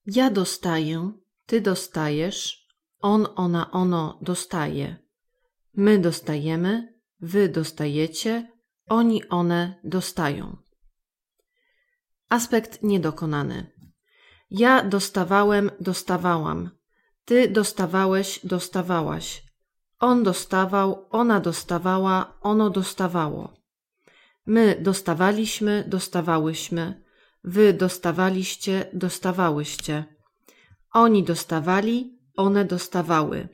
Ja dostaję, ty dostajesz, on, ona, ono dostaje. My dostajemy, wy dostajecie, oni, one dostają. Aspekt niedokonany. Ja dostawałem, dostawałam. Ty dostawałeś, dostawałaś. On dostawał, ona dostawała, ono dostawało. My dostawaliśmy, dostawałyśmy. Wy dostawaliście, dostawałyście. Oni dostawali, one dostawały.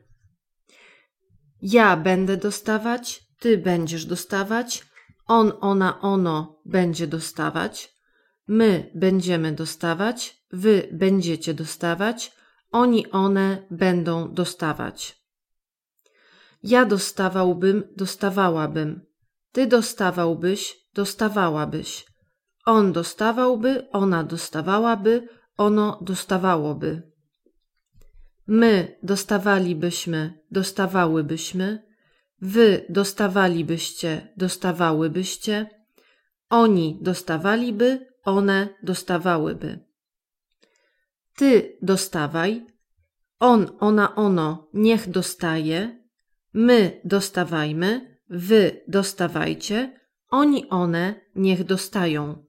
Ja będę dostawać, ty będziesz dostawać, on, ona, ono będzie dostawać. My będziemy dostawać, wy będziecie dostawać, oni, one będą dostawać. Ja dostawałbym, dostawałabym. Ty dostawałbyś, dostawałabyś. On dostawałby, ona dostawałaby, ono dostawałoby. My dostawalibyśmy, dostawałybyśmy. Wy dostawalibyście, dostawałybyście. Oni dostawaliby, one dostawałyby. Ty dostawaj, on, ona, ono niech dostaje, my dostawajmy, wy dostawajcie, oni, one niech dostają.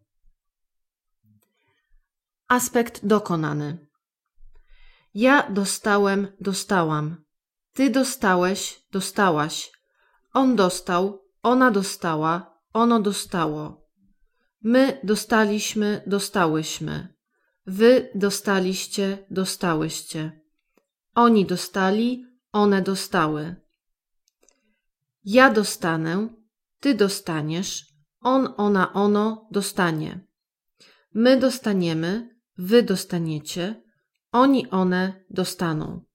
Aspekt dokonany. Ja dostałem, dostałam. Ty dostałeś, dostałaś. On dostał, ona dostała, ono dostało. My dostaliśmy, dostałyśmy. Wy dostaliście, dostałyście. Oni dostali, one dostały. Ja dostanę, ty dostaniesz, on, ona, ono dostanie. My dostaniemy, wy dostaniecie, oni, one dostaną.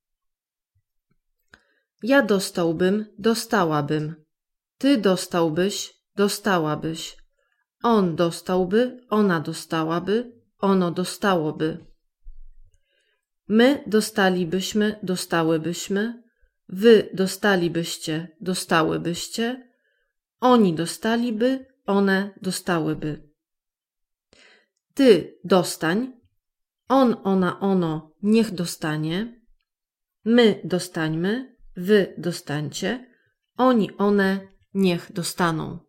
Ja dostałbym, dostałabym. Ty dostałbyś, dostałabyś. On dostałby, ona dostałaby, ono dostałoby. My dostalibyśmy, dostałybyśmy. Wy dostalibyście, dostałybyście. Oni dostaliby, one dostałyby. Ty dostań. On, ona, ono niech dostanie. My dostańmy, wy dostańcie. Oni, one niech dostaną.